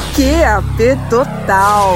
QAP Total.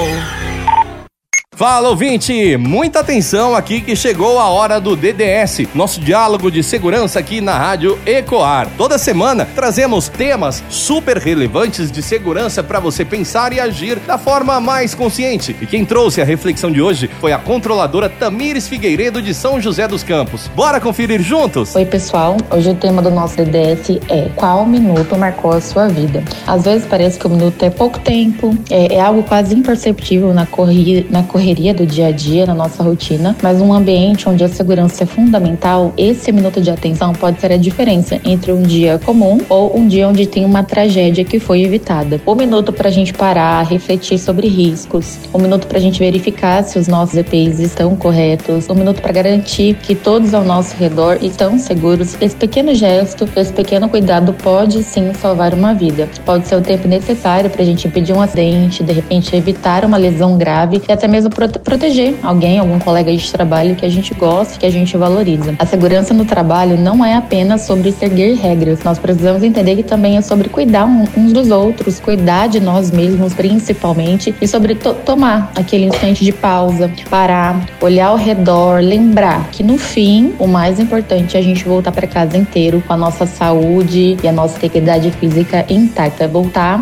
Fala, ouvinte! Muita atenção aqui que chegou a hora do DDS, nosso diálogo de segurança aqui na Rádio Ecoar. Toda semana trazemos temas super relevantes de segurança para você pensar e agir da forma mais consciente. E quem trouxe a reflexão de hoje foi a controladora Tamires Figueiredo de São José dos Campos. Bora conferir juntos? Oi, pessoal! Hoje o tema do nosso DDS é: qual minuto marcou a sua vida? Às vezes parece que o minuto é pouco tempo, é algo quase imperceptível na correria do dia a dia, na nossa rotina, mas um ambiente onde a segurança é fundamental, esse minuto de atenção pode ser a diferença entre um dia comum ou um dia onde tem uma tragédia que foi evitada. Um minuto para a gente parar, refletir sobre riscos, um minuto para a gente verificar se os nossos EPIs estão corretos, um minuto para garantir que todos ao nosso redor estão seguros. Esse pequeno gesto, esse pequeno cuidado pode sim salvar uma vida. Pode ser o tempo necessário para a gente impedir um acidente, de repente evitar uma lesão grave e até mesmo proteger alguém, algum colega de trabalho que a gente gosta, que a gente valoriza. A segurança no trabalho não é apenas sobre seguir regras. Nós precisamos entender que também é sobre cuidar uns dos outros, cuidar de nós mesmos principalmente, e sobre tomar aquele instante de pausa, parar, olhar ao redor, lembrar que no fim o mais importante é a gente voltar para casa inteiro com a nossa saúde e a nossa integridade física intacta, voltar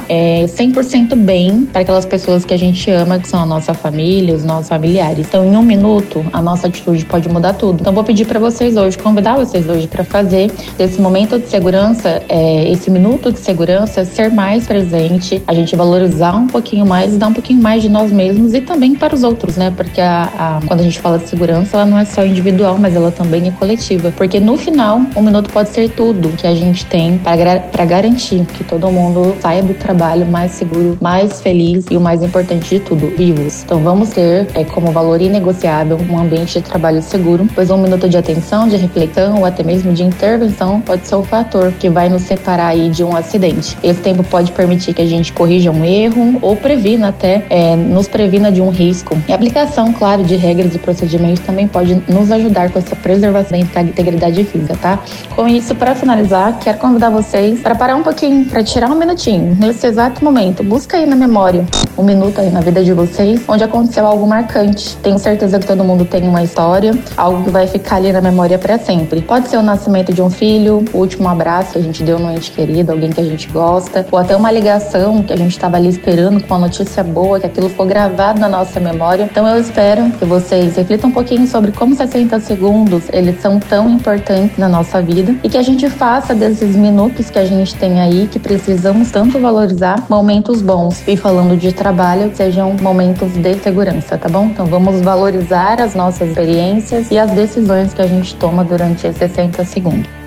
100% bem para aquelas pessoas que a gente ama, que são a nossa família, os nossos familiares. Então, em um minuto, a nossa atitude pode mudar tudo. Então, vou pedir para vocês hoje, convidar vocês hoje para fazer desse momento de segurança, esse minuto de segurança, ser mais presente, a gente valorizar um pouquinho mais e dar um pouquinho mais de nós mesmos e também para os outros, né? Porque quando a gente fala de segurança, ela não é só individual, mas ela também é coletiva. Porque no final, um minuto pode ser tudo que a gente tem para garantir que todo mundo saia do trabalho mais seguro, mais feliz e o mais importante de tudo, vivos. Então, vamos ter como valor inegociável um ambiente de trabalho seguro, pois um minuto de atenção, de reflexão ou até mesmo de intervenção pode ser o fator que vai nos separar aí de um acidente. Esse tempo pode permitir que a gente corrija um erro ou previna até, nos previna de um risco. E a aplicação, claro, de regras e procedimentos também pode nos ajudar com essa preservação da integridade física, tá? Com isso, para finalizar, quero convidar vocês para parar um pouquinho, para tirar um minutinho, nesse exato momento. Busca aí na memória um minuto aí na vida de vocês, onde aconteceu algo marcante. Tenho certeza que todo mundo tem uma história, algo que vai ficar ali na memória para sempre. Pode ser o nascimento de um filho, o último abraço que a gente deu no ente querido, alguém que a gente gosta, ou até uma ligação que a gente estava ali esperando com uma notícia boa, que aquilo foi gravado na nossa memória. Então eu espero que vocês reflitam um pouquinho sobre como 60 segundos eles são tão importantes na nossa vida e que a gente faça desses minutos que a gente tem aí, que precisamos tanto valorizar, momentos bons. E falando de trabalho, sejam momentos de segurança, tá bom? Então vamos valorizar as nossas experiências e as decisões que a gente toma durante esses 60 segundos.